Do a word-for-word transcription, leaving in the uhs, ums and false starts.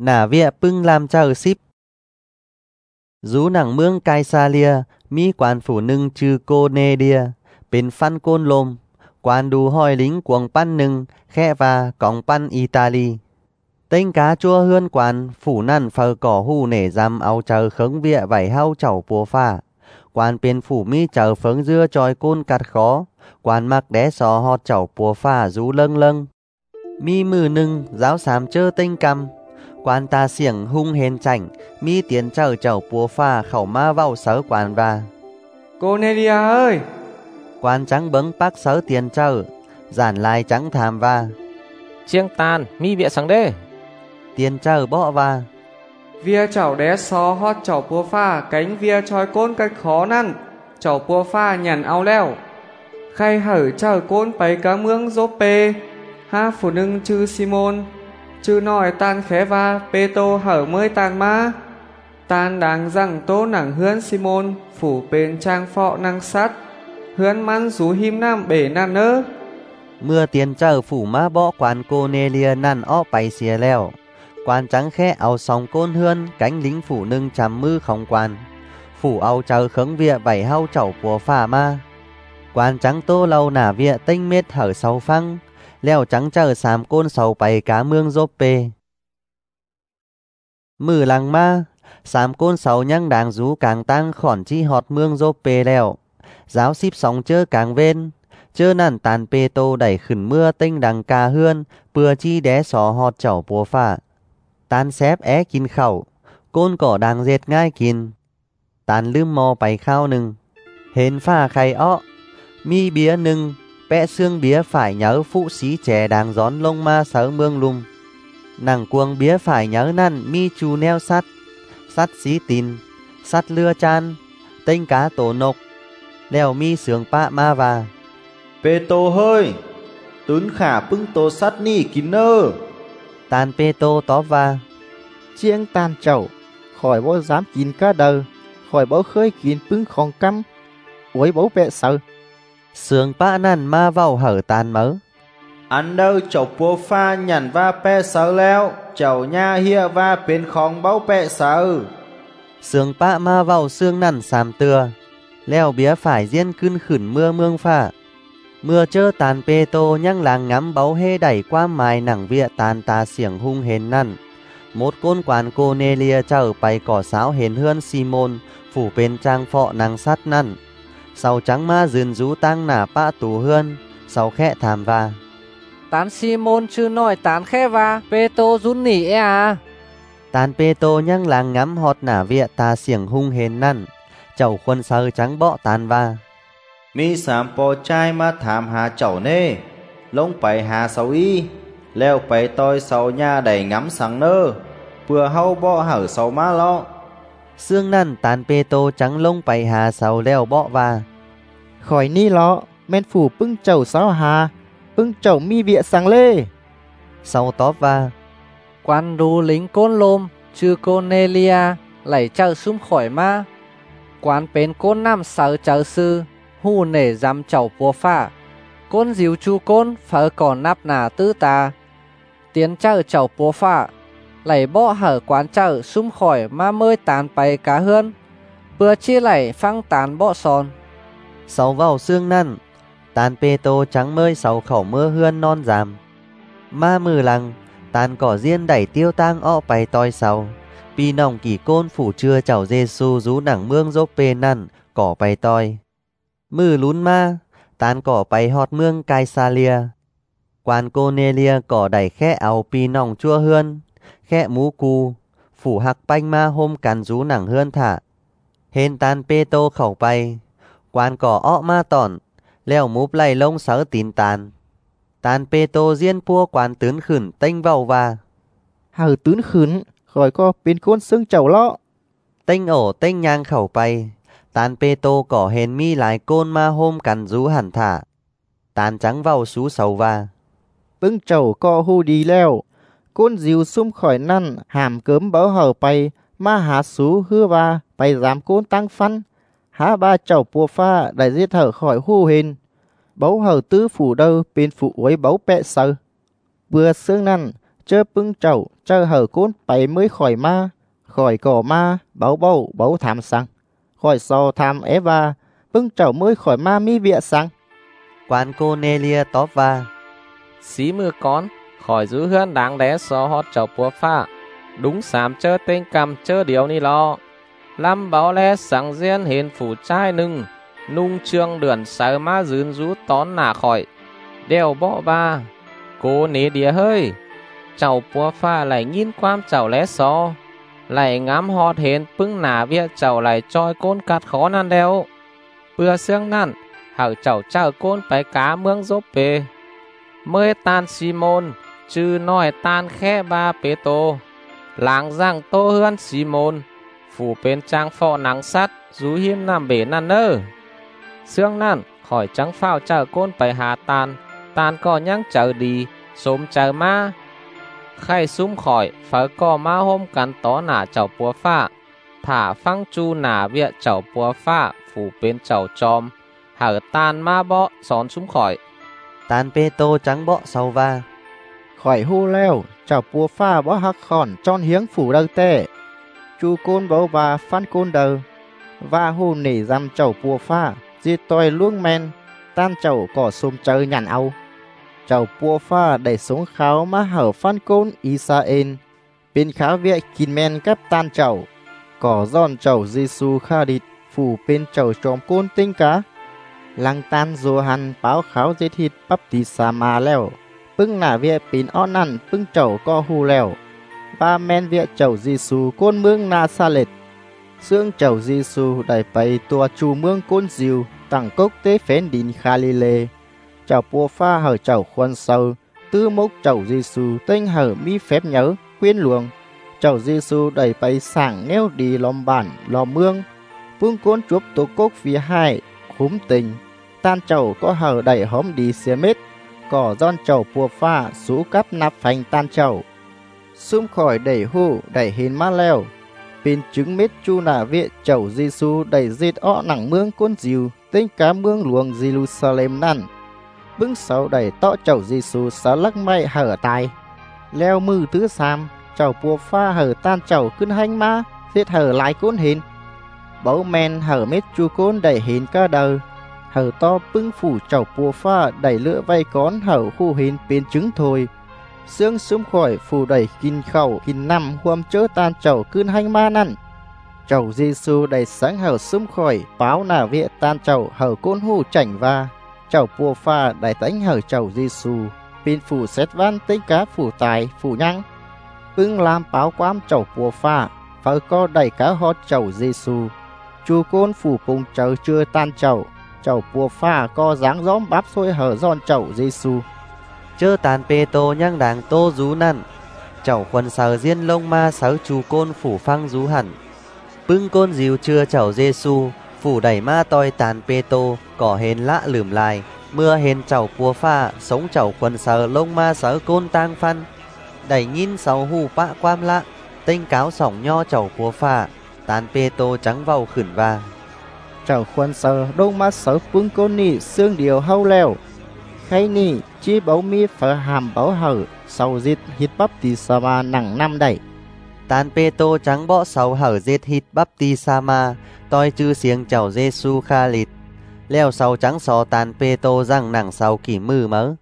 nả vịa pưng làm chờ ship. Rú nẳng mương Caesarea mi quan phủ nưng chư cô nê đia, bên phan côn lôm, quan đù hoi lính cuồng pan nưng, khe và còng pan Italy. Tên cá chua hươn quan phủ năn phờ cỏ hù nể giam áo chờ khống vịa vảy hao chảo bùa pha. Quan bên phủ mi chờ phấn dưa tròi côn cắt khó, quan mặc đé sò họt chảo bùa pha rú lâng lâng. Mi mừ nưng giáo sám chơ tinh cầm, quan ta xiềng hung hên chảnh, mi tiến chờ chảo bùa pha khẩu ma vào sớ quan và. Cornelia ơi! Quan trắng bấng bác sớ tiền chờ, giản lai trắng thàm và. Chiêng tàn mi bịa sáng đê. Tiền chờ bỏ và. Via chảo đé xó hót chảo bùa pha cánh via chói côn cách khó năn, chảo bùa pha nhằn ao leo. Khay hở chảo côn bấy cá mương dốt pê, ha phủ nưng chư Simon, chư nòi tan khé va pê tô hở mới tan ma. Tan đáng rằng tô nẳng hươn Simon, phủ bên trang phọ năng sắt, hươn măn rú him nam bể nan nơ. Mưa tiền chờ phủ ma bỏ quan cô nê lia năn ó bày xìa leo. Quan trắng khẽ áo sòng côn hươn, cánh lính phủ nưng chằm mư không quan. Phủ áo chờ khống vịa vảy hao chảo của phà ma. Quan trắng tô lâu nả vịa tinh mết hở sau phăng, leo trắng chờ xàm côn sầu bày cá mương dốt pê. Mử lăng ma, xàm côn sầu nhăng đàng rú càng tăng khỏn chi họt mương dốt pê leo. Giáo ship sóng chơ càng vên, chơ nản tàn pê tô đẩy khẩn mưa tinh đằng ca hươn, bừa chi đé sò họt chảo bùa phà. Tan xếp é kín khẩu, côn cỏ đang dệt ngay kín. Tan lưm mò bày khao nừng, hên pha khay ọ, mi bía nừng, bẽ xương bía phải nhớ phụ sĩ trẻ đang gión lông ma sớ mương lùm. Nàng cuồng bía phải nhớ năn mi chú neo sắt, sắt xí tin, sắt lưa chan, tinh cá tổ nộc, đèo mi sướng pạ ma và. Pê tô hơi, tún khả pưng tô sắt ni kín nơ. Tàn pê tô tó va. Chiêng tàn chậu, khỏi bó dám kín cá đờ, khỏi bó khơi kín pưng khong căm, ôi bó bẹ sợ. Sướng pạ năn ma vào hở tàn mớ. Ăn đâu chậu bùa pha nhằn va pẹ sợ leo, chậu nha hia va bên khong bó pẹ sợ. Sướng pạ ma vào xương nằn xàm tưa, leo bía phải diên cưng khửn mưa mương phả. Mưa chơ tàn pê tô nhăng làng ngắm báu hê đẩy qua mài nẳng vịa tàn tà xiềng hung hến năn. Một côn quan cô nê lia chở bày cỏ sáo hến hươn Simon, phủ bên trang phọ năng sắt năn. Sau trắng ma dườn rú tăng nả pạ tù hươn, sau khẽ thàm va. Tán Simon chư nòi tán khẽ va, pê tô rún nỉ e à. Tàn pê tô nhăng làng ngắm họt nả vịa tà xiềng hung hến năn. Chậu khuôn sơ trắng bọ tàn va. Mi sám bò chai ma thảm hà chậu nê, lông bày hà sầu y, leo bày tôi sầu nha đầy ngắm sáng nơ, vừa hâu bọ hở sầu má lọ. Xương năn tàn pê tô trắng lông bày hà sầu leo bọ va. Khỏi ni lọ, men phủ pưng chậu sáu hà, pưng chậu mi vịa sáng lê. Sau tóp va. Quan đu lính côn lôm, chư Cornelia, lẩy chờ sum khỏi ma. Quan bến côn năm sáu chờ sư, hù nể dám chậu bùa phạ. Côn díu chu côn phở còn nắp nà tư tà. Tiến chờ chậu bùa phạ, lẩy bọ hở quán chờ sum khỏi ma mơi tàn bày cá hươn. Bữa chi lẩy phăng tàn bọ son. Sau vào xương năn, tàn pê tô trắng mơi sau khẩu mưa hươn non giảm. Ma mừ lăng, tàn cỏ riêng đẩy tiêu tang ọ bày toi sau. Pi nòng kỳ côn phủ chưa chảo Giê-xu rú nẳng mương dốc pê năn, cỏ bày toi. Mừ lún ma, tàn cỏ bày họt mương Caesarea. Quan cô nê lia cỏ đẩy khẽ áo pi nòng chua hươn, khẽ mú cu, phủ hạc banh ma hôm cắn rú nẳng hươn thả. Hên tàn pê tô khẩu bay, quan cỏ ọ ma tỏn, leo múp lầy lông sớ tín tàn. Tàn pê tô riêng pua quan tướng khửn tinh vào và. Hở tướng khửn, khỏi có bên côn xương chậu lọ. Tinh ổ tinh nhang khẩu bay, tàn pê tô cỏ hên mi lại côn ma hôm cắn rú hẳn thả. Tàn trắng vào xú sầu và. Pưng chậu co hù đi leo, côn dìu sum khỏi năn, hàm cớm báo hở bay, ma há xú hưa va, bay dám côn tăng phăn. Há ba chậu bùa pha đại giết hở khỏi hù hên. Bấu hở tứ phủ đâu bên phủ uấy bấu bẹ sơ. Vừa xương năn, chớ bưng chậu chớ hở côn bảy mới khỏi ma khỏi cỏ ma bấu bầu bấu thảm sang khỏi so tham Eva bưng chậu mới khỏi ma mi vịa sang. Quan Cornelia tóm va. Xí mưa con khỏi giữ hươn đáng đé so hót chậu bùa pha đúng sám chơ tên cầm chơ điều ni lo lâm báo lẽ sáng riêng hiền phủ trai nưng nung trương đường sờ má dướn rú tón nả khỏi đeo bỏ ba cô ní đĩa hơi chậu bùa pha lại nhìn quam chậu lẽ so lại ngắm hót hiền bưng nả vía chậu lại trôi côn cắt khó nan đeo bữa xương năn hở chậu chở côn phải cá mương dốt bề mới tan Simon chứ nói tan khe ba pê tô láng rằng tô hươn Simon phủ bên trang phò nắng sắt rú hiêm nằm bể năn nơ xương năn khỏi trắng phao chở côn phải hà tan tan có nhăng chở đi xôm chở ma khay sum khỏi phở có ma hôm cắn tó nả chậu búa pha thả phăng chu nả vịa chậu búa pha phủ bên chậu chom hở tan ma bọ xón sum khỏi Tan pê tô trắng bọ sau va. Khỏi hô leo chào bùa pha bó hắc khòn tròn hiếng phủ đơ tê chu côn bấu và phan côn đờ và hô nỉ dăm chầu bùa pha di toi luông men tan chầu cỏ xôm chơi nhàn âu chầu bùa pha đẩy xuống kháo má hở phan côn Israel bên kháo viện kín men cắp tan chầu cỏ giòn chầu Giêsu kha địt phủ bên chầu tròm côn tinh cá lăng tan dô hằn báo kháo dê thịt bắp tì sa ma leo bưng nả viện pin on năn bưng chầu co hu leo ba men viện chầu Giêsu côn mương na sa lệt xương chầu Giêsu đẩy bay tua chu mương côn diều tặng cốc tế phén đín Galilee chầu bùa pha hở chầu khuôn sâu tư mốc chầu Giêsu tinh hở mi phép nhớ quyến luồng chầu Giêsu đẩy bay sảng neo đi lòm bản lòm mương vương côn chuốc tổ cốc phía hai khúm tình tan chầu có hở đẩy hóm đi xía mết cỏ giòn chầu bùa pha sú cắp nắp phanh tan chầu xung khỏi đẩy hô đẩy hình má leo bên trứng mết chu nà viện chầu Giêsu đẩy dệt ọ nặng mương côn diều tinh cá mương luồng Jerusalem năn bưng sáu đẩy tọ chầu Giêsu sáu lắc may hở tai leo mư tứ sam chầu bùa pha hở tan chầu cưng hanh ma dệt hở lại côn hình bấu men hở mết chu côn đẩy hình ca đờ hở to bưng phủ chầu bùa pha đẩy lửa vay con hở khu hình bên trứng thôi xương sum khỏi phủ đẩy kinh khẩu kinh năm huom chớ tan chầu cưng hanh ma năn chầu Giêsu đẩy sáng hở sum khỏi báo nà viện tan chầu hở côn hù chảnh va chầu bùa pha đẩy tánh hở chầu Giêsu bên phủ xét van tinh cá phủ tài phủ nhăng bưng làm báo quám chầu bùa pha phở co đẩy cá hót chầu Giêsu chu côn phủ cùng chầu chưa tan chầu chầu bùa pha co dáng gióm bắp xôi hở giòn chầu Giêsu Chơ tàn pê tô nhang đàng tô rú năn chầu khuân sờ diên lông ma sáu chu côn phủ phăng rú hẳn bưng côn diều chưa chầu Giêsu phủ đẩy ma toi tàn pê tô cỏ hên lạ lửm lại mưa hên chầu bùa pha sống chầu khuân sờ lông ma sáu côn tang phăn đẩy nhìn sáu hù pạ quam lạ tinh cáo sỏng nho chầu bùa pha tàn pê tô trắng vào khửn va chầu khuân sờ đông ma sáu bưng côn nị xương điều hâu leo khay nị chi bấu mi phở hàm bấu hở sau dít hít bắp tì sa ma nặng năm đẩy tàn pê tô trắng bọ sáu hở dết hít bắp tì sa ma toi chư xiềng chầu Giêsu kha lịt leo sáu trắng sò tàn pê tô răng nặng sáu kỷ mư mớ